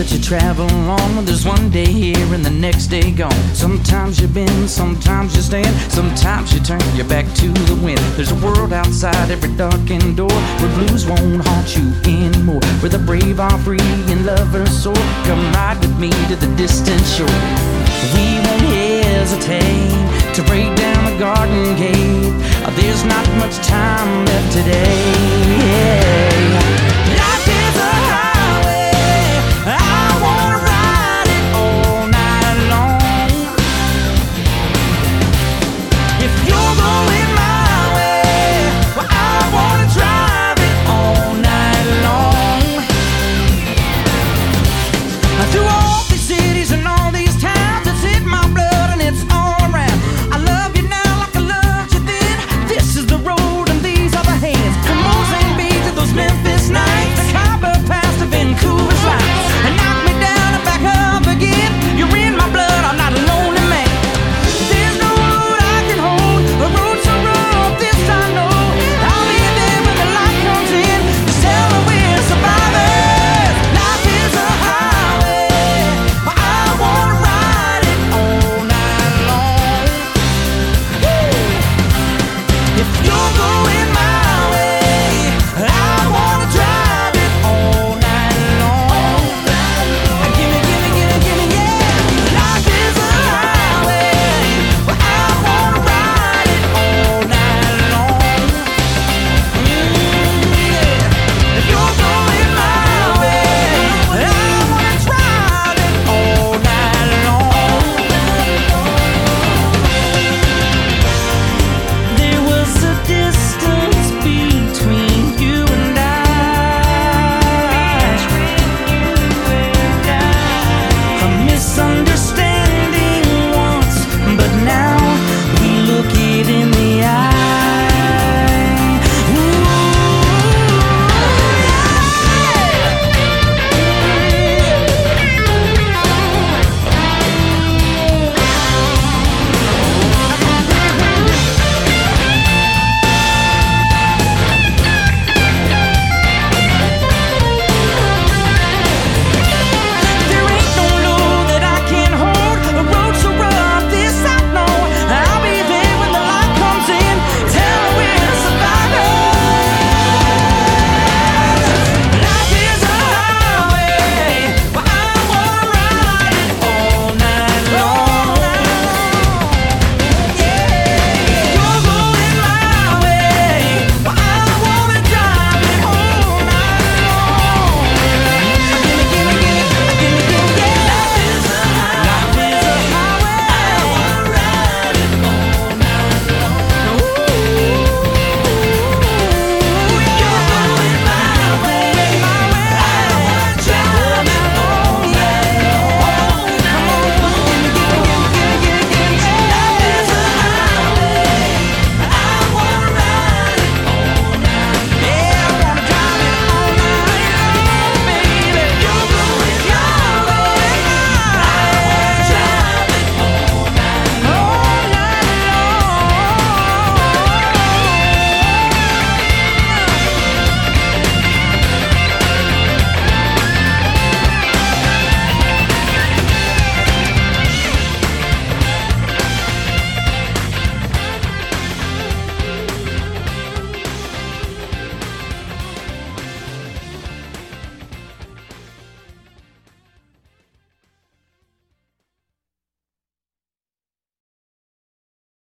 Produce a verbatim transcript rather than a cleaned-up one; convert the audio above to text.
that you travel on. There's one day here and the next day gone. Sometimes you bend, sometimes you stand, sometimes you turn your back to the wind. There's a world outside every darkened door, where blues won't haunt you anymore, where the brave are free and lovers soar. Come ride with me to the distant shore. We won't hesitate to break down the garden gate. There's not much time left today.